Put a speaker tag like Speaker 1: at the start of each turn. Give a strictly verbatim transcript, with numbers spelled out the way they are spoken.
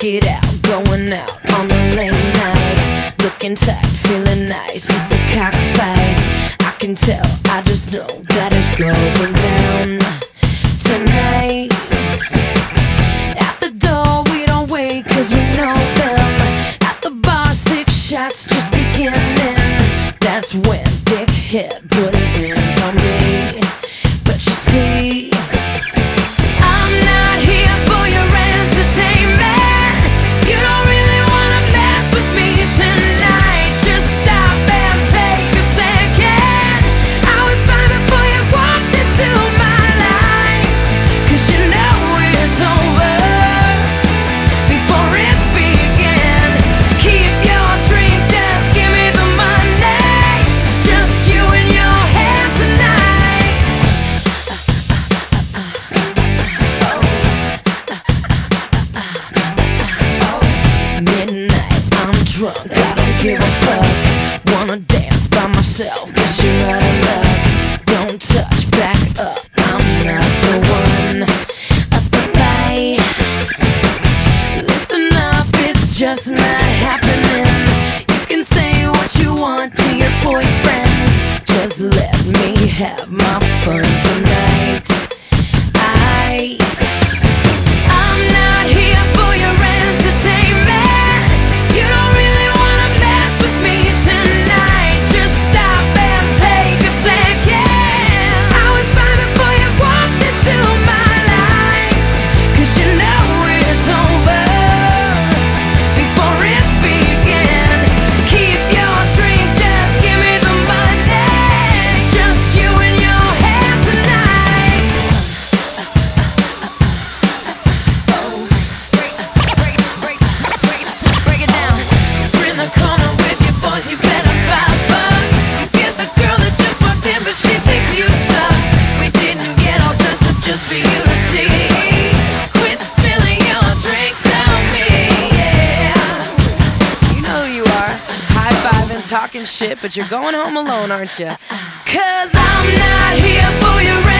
Speaker 1: it out, going out on the late night, looking tight, feeling nice. It's a cockfight, I can tell, I just know that it's going down tonight. At the door we don't wait, cause we know them. At the bar, six shots just beginning. That's when Dickhead put his hands on me. But you see, I'm not here for your entertainment. You don't really wanna mess with me tonight. Just stop and take a second. I was fine before you walked into my life, cause you know it's over before it began. Keep your drink, just give me the money. It's just you and your hand tonight. Midnight, I'm drunk, I don't give a fuck. Wanna dance by myself, guess you're out of luck. Don't touch, back up, I'm not the one. Up the bay, listen up, it's just not happening. You can say what you want to your boyfriends, just let me have my fun tonight. I I'm not here for your entertainment. You don't really wanna mess with me tonight. Just stop and take a second. I was fine before you walked into my life, cause you know it's over before it began. Keep your drink, just give me the money. It's just you and your hand tonight. Break it down. We're in the corner with your boys, you better five bucks. You get the girl that just walked in, but she thinks you suck. We didn't get all dressed up just for you to see. Quit spilling your drinks on me, yeah. You know who you are, high-fiving, talking shit, but you're going home alone, aren't you? Cause I'm not here for your